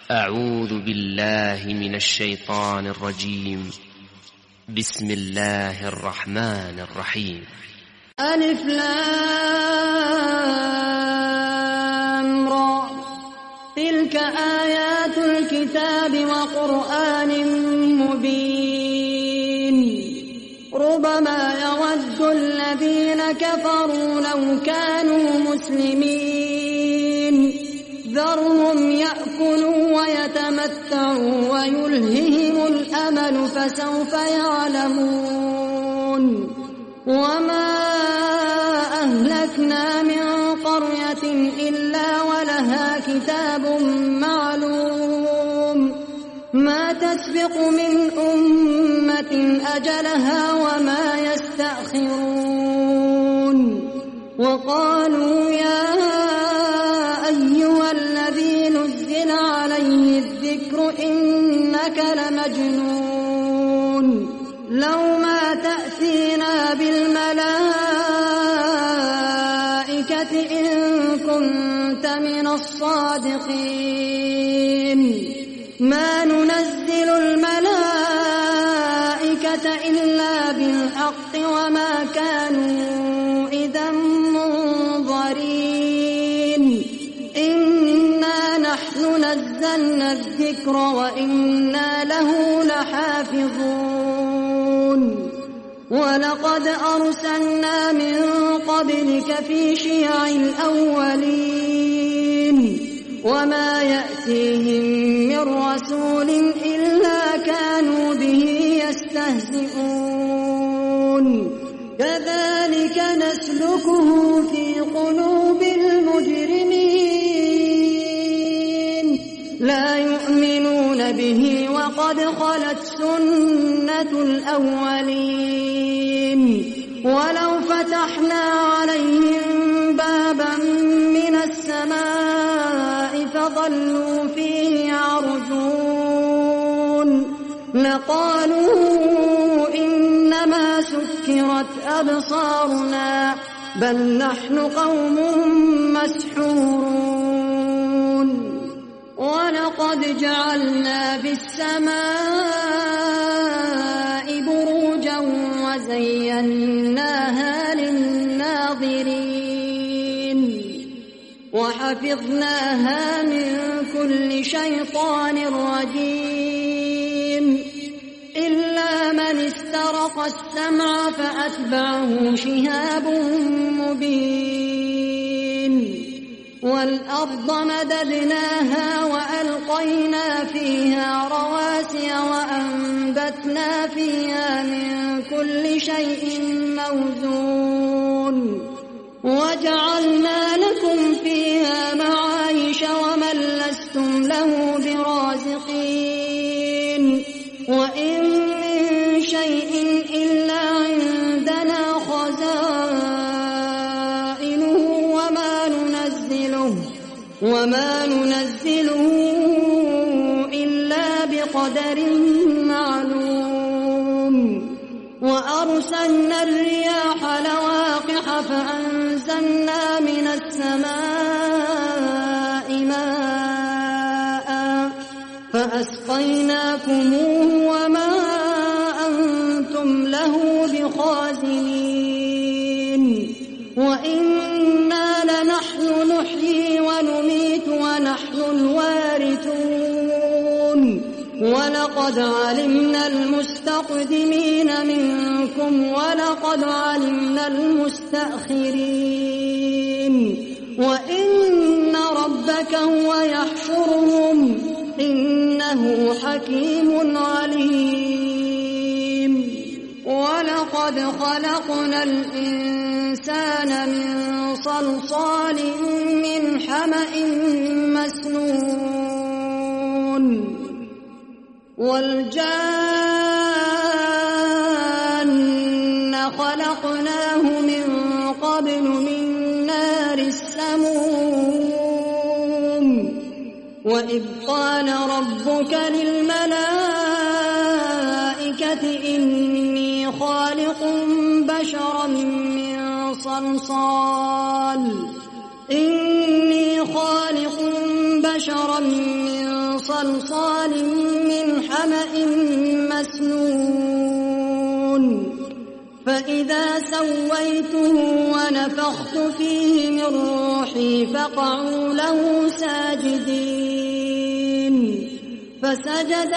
أعوذ بالله من الشيطان الرجيم. بسم الله الرحمن الرحيم. ألف لام را، تلك آيات الكتاب وقرآن مبين. ربما يود الذين كفروا لو كانوا مسلمين، ذرهم يأكلوا ويتمتعوا ويلههم الأمل فسوف يعلمون. وما أهلكنا من قرية إلا ولها كتاب معلوم، ما تسبق من أمة أجلها وما يستأخرون. وقالوا يا أيها الذي نزل عليه الذكر إنك لمجنون، لو ما تأتينا بالملائكة إن كنت من الصادقين. ما ننزل الملائكة إلا بالحق وما كانوا إذا منظرين. إنا نحن نزلنا الذكر وإنا له لحافظون. ولقد أرسلنا من قبلك في شيع الأولين، وما يأتيهم من رسول إلا كانوا به يستهزئون. كذلك نسلكه في قلوب المجرمين، لا يؤمنون به وقد خلت سنة الأولين. ولو فتحنا عليهم بابا من السماء فظلوا فيه يعرجون لقالوا إنما سكرت أبصارنا بل نحن قوم مسحورون. ولقد جعلنا في السماء بروجا وزيناها للناظرين، وحفظناها من كل شيطان رجيم، إلا من استرق السمع فأتبعه شهاب مبين. والأرض مددناها وألقينا فيها رواسي وأنبتنا فيها من كل شيء موزون، وجعلنا لكم فيها معايش ومن لستم له برازقين. وإن من شيء إلا عندنا خزائنه وما ننزله إلا بقدر معلوم. وأرسلنا الرياح لواقح فأنزلنا من السماء ماء فأسقيناكموه وما أنتم له بخازنين. وإنا لنحن نحيي ونميت ونحن الوارثون. ولقد علمنا المستقدمين منكم ولقد علمنا المستأخرين. وإن ربك هو يحشرهم إنه حكيم عليم. ولقد خلقنا الإنسان من صلصال من حمأ مسنون. والجان خلقناه من قبل من نار السموم. وإذ قال ربك للملائكة إني خالق بشرا من صلصال صلصال من حمأ مسنون فإذا سويته ونفخت فيه من روحي فقعوا له ساجدين فسجد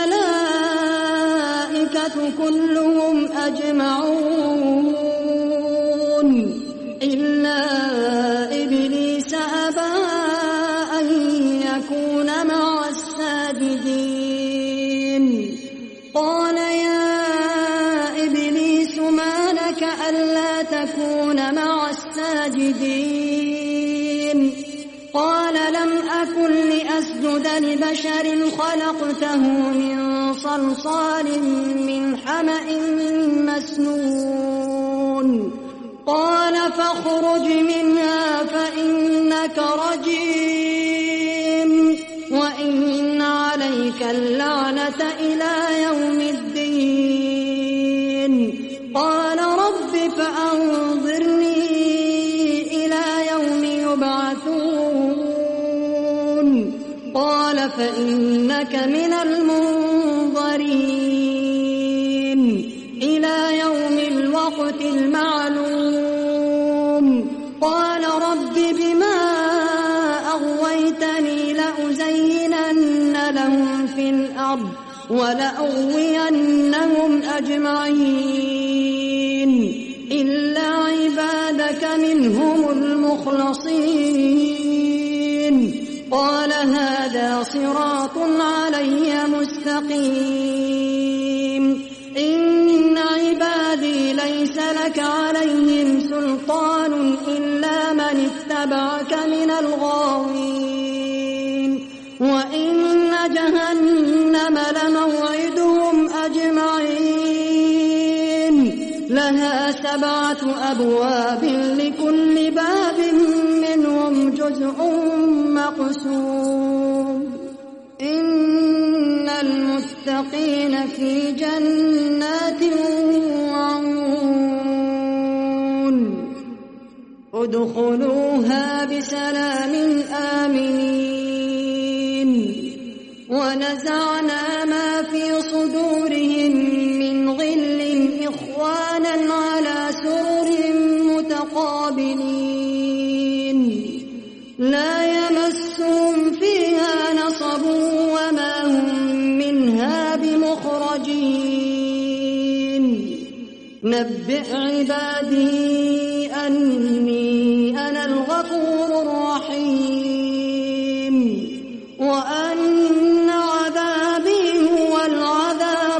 الملائكة كلهم أجمعون إلا إبليس أبى أن يكون مع الساجدين قال يا إبليس ما لك ألا تكون مع الساجدين قال لم أكن لأسجد لبشر خلقته من صلصال من حمأ مسنون قال فاخرج منها فإنك رجيم وإن عليك اللعنة إلى يوم الدين قال رب فأنظرني إلى يوم يبعثون قال فإنك من المنظرين إلى يوم الوقت المعلوم قال رب بما أغويتني لأزينن لهم في الأرض ولأغوينهم أجمعين إلا عبادك منهم المخلصين قال هذا صراط علي مستقيم إن عبادي ليس لك عليهم سلطان إلا من اتبعك من الغاوين وإن جهنم لموعدهم أجمعين لها 7 أبواب لكل باب منهم جزء مقسوم إن المتقين في جنات وعيون ادخلوها بسلام آمنين ونزعنا ما في صدورهم من غل إخوانا على سرر متقابلين لا يمسهم فيها نصب وما هم منها بمخرجين نبئ عبادي أني أنا الغفور الرحيم وأن عذابي هو العذاب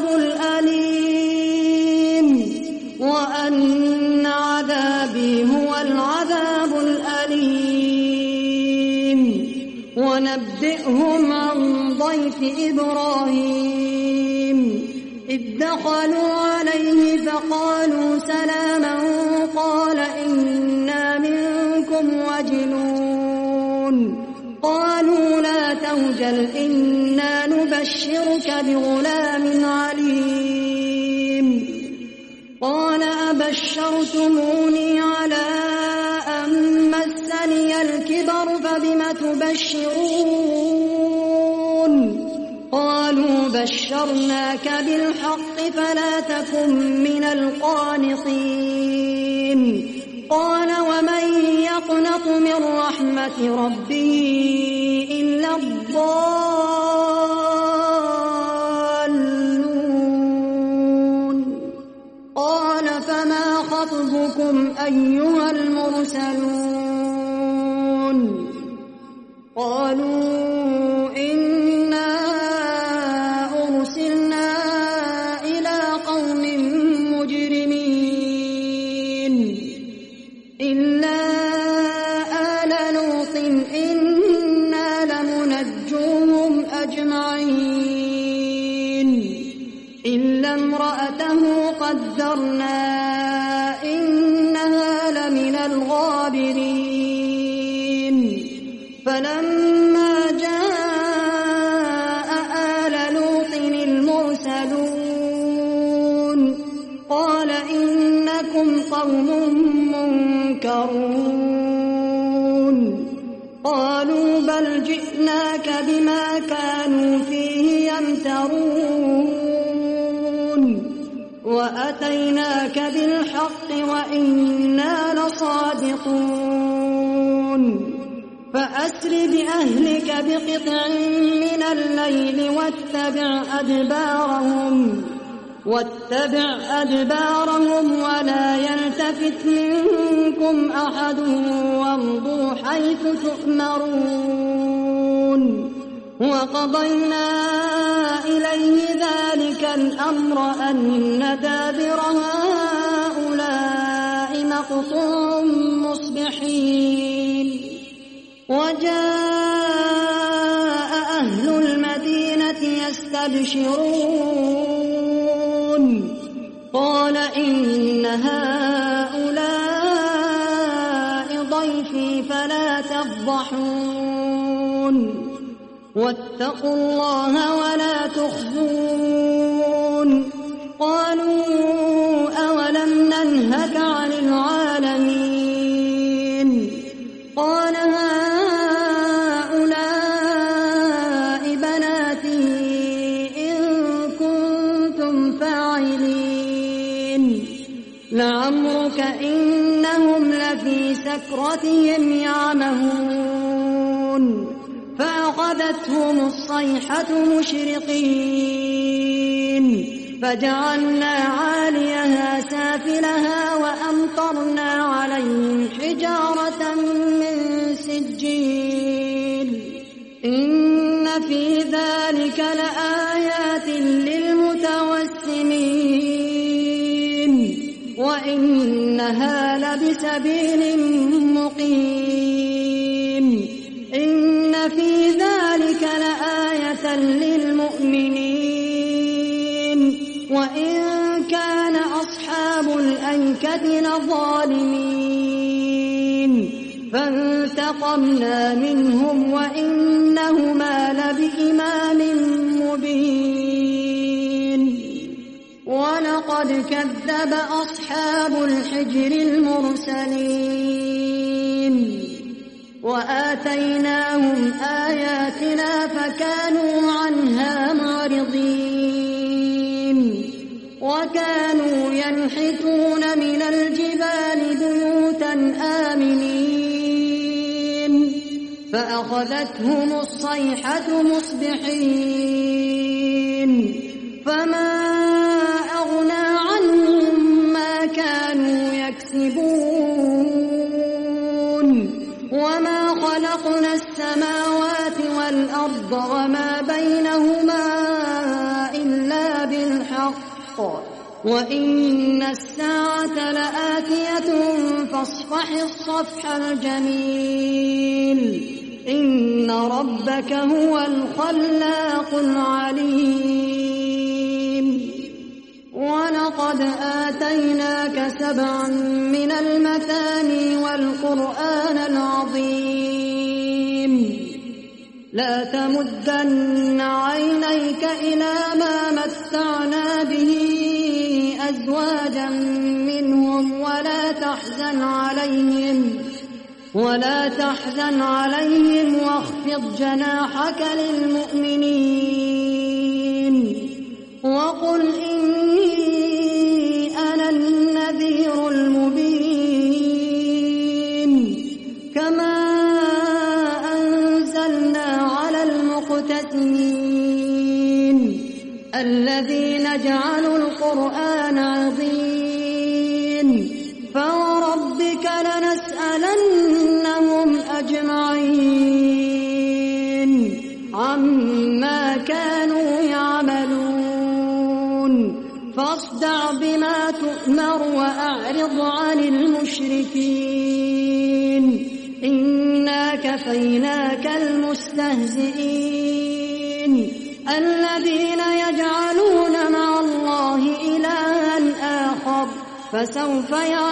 الأليم وأن عذابي هو العذاب الأليم ونبئهم عن ضيف إبراهيم إذ دخلوا عليه فقالوا سلاما قال إنا منكم وجلون قالوا لا توجل إنا نبشرك بغلام عليم قال أبشرتموني على أن مسني الكبر فبم تبشرون قالوا بشرناك بالحق فلا تكن من القانطين قال ومن يقنط من رحمة ربه إلا الضالون قال فما خطبكم أيها المرسلون قالوا إنا أرسلنا إلى قوم مجرمين إلا آل لوط إنا لمنجوهم أجمعين إلا امرأته قدرنا إنها لمن الغابرين فلما جاء آل لوط المرسلون قال إنكم قوم منكرون قالوا بل جئناك بما كانوا وأتيناك بالحق وإنا لصادقون فأسر بأهلك بقطع من الليل واتبع أدبارهم ولا يلتفت منكم أحد وامضوا حيث تؤمرون وقضينا إليه ذلك الأمر أن دابر هؤلاء مقطوع مصبحين وجاء أهل المدينة يستبشرون قال إن هؤلاء ضيفي فلا تفضحون واتقوا الله ولا تخزون قالوا أولم ننهك عن العالمين قال هؤلاء بناتي إن كنتم فاعلين لعمرك إنهم لفي سكرتهم يعمهون فأخذتهم الصيحة مشرقين فجعلنا عاليها سافلها وأمطرنا عليهم حجارة من سجيل إن في ذلك لآيات للمتوسمين وإنها لبسبيل مقيم إن في ذلك لآية للمؤمنين وإن كان أصحاب الأيكة لظالمين فانتقمنا منهم وإنهما لبإمام مبين ولقد كذب أصحاب الحجر المرسلين وآتيناهم آياتنا فكانوا عنها معرضين وكانوا ينحتون من الجبال بيوتا آمنين فأخذتهم الصيحة مصبحين فما أغنى عنهم ما كانوا يكسبون وما خلقنا السماوات والأرض وما بينهما إلا بالحق وإن الساعة لآتية فاصفح الصفح الجميل إن ربك هو الخلاق العليم ولقد آتيناك 7 من المثاني والقرآن العظيم لا تمدن عينيك إلى ما متعنا به أزواجا منهم ولا تحزن عليهم واخفض جناحك للمؤمنين وقل إني أنا النذير المبين كما أنزلنا على المقتسمين الذين جعلوا القرآن عظيم فوربك لنسألنهم أجمعين عما كانوا يعملون فاصدع بما تؤمر وأعرض عن المشركين إنا كفيناك المستهزئين الذين يجعلون مع الله إلها آخر فسوف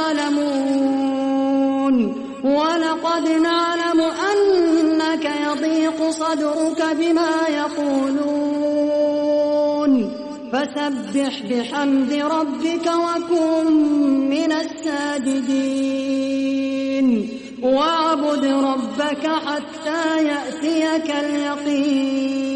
يعلمون ولقد نعلم أنك يضيق صدرك بما يقولون فسبح بحمد ربك وكن من الساجدين واعبد ربك حتى يأتيك اليقين